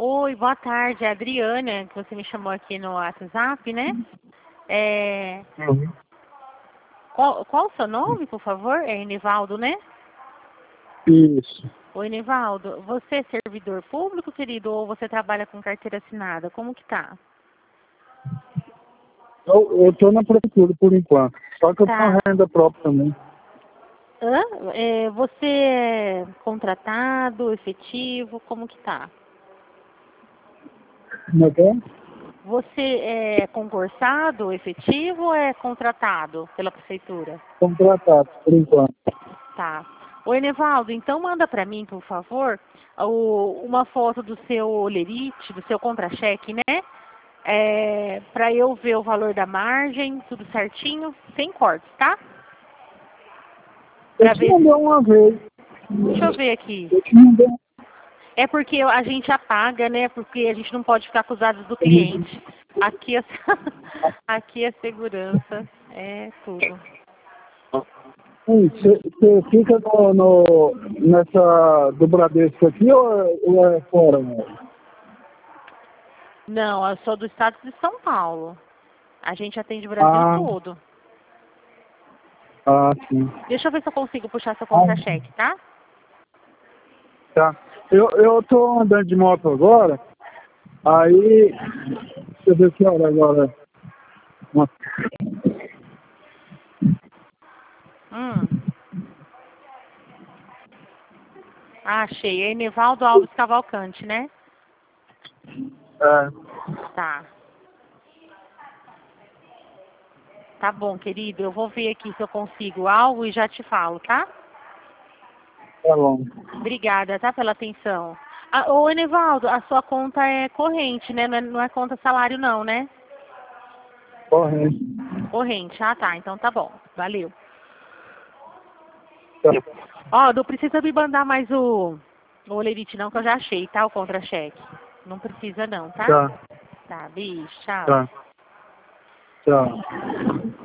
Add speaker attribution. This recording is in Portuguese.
Speaker 1: Oi, boa tarde. É a Adriana, que você me chamou aqui no WhatsApp, né?
Speaker 2: Uhum.
Speaker 1: Qual o seu nome, por favor? É Enivaldo, né?
Speaker 2: Isso.
Speaker 1: Oi, Enivaldo. Você é servidor público, querido, ou você trabalha com carteira assinada? Como que tá?
Speaker 2: Eu tô na prefeitura por enquanto. Só que eu tenho
Speaker 1: Tá.
Speaker 2: renda própria também.
Speaker 1: Você é contratado, efetivo, como que tá?
Speaker 2: Como é que é?
Speaker 1: Você é concursado, efetivo ou é contratado pela prefeitura?
Speaker 2: Contratado por enquanto.
Speaker 1: Tá. Oi, Nevaldo, então manda para mim, por favor, uma foto do seu olerite, do seu contra-cheque, né? Para eu ver o valor da margem, tudo certinho, sem cortes, tá?
Speaker 2: Eu
Speaker 1: Para
Speaker 2: te
Speaker 1: ver
Speaker 2: mandei uma vez.
Speaker 1: Deixa eu ver aqui.
Speaker 2: Eu te mandei.
Speaker 1: É porque a gente apaga, né? Porque a gente não pode ficar com os dados do cliente. Aqui aqui a segurança é tudo.
Speaker 2: Você fica nessa do Bradesco aqui ou é fora, né?
Speaker 1: Não, eu sou do estado de São Paulo. A gente atende o Brasil
Speaker 2: Ah,
Speaker 1: todo.
Speaker 2: sim.
Speaker 1: Deixa eu ver se eu consigo puxar seu
Speaker 2: Ah,
Speaker 1: contra-cheque, tá?
Speaker 2: tá. Eu tô andando de moto agora. Aí, deixa eu ver que hora agora. Nossa.
Speaker 1: Hum. Ah, achei. É Enevaldo Alves Cavalcante, né?
Speaker 2: É,
Speaker 1: Tá. Tá bom, querido. Eu vou ver aqui se eu consigo algo e já te falo, tá?
Speaker 2: tá bom.
Speaker 1: Obrigada, tá, pela atenção. Ô, Enevaldo, a sua conta é corrente, né? Não é conta salário, não, né?
Speaker 2: Correndo.
Speaker 1: Corrente. Ah, tá. Então tá bom. Valeu.
Speaker 2: Tá.
Speaker 1: Ó, não precisa me mandar mais o olerite, não, que eu já achei, tá? O contra-cheque. Não precisa, não, tá?
Speaker 2: Tá.
Speaker 1: Tá, beijo, tchau.
Speaker 2: Tá. Tchau.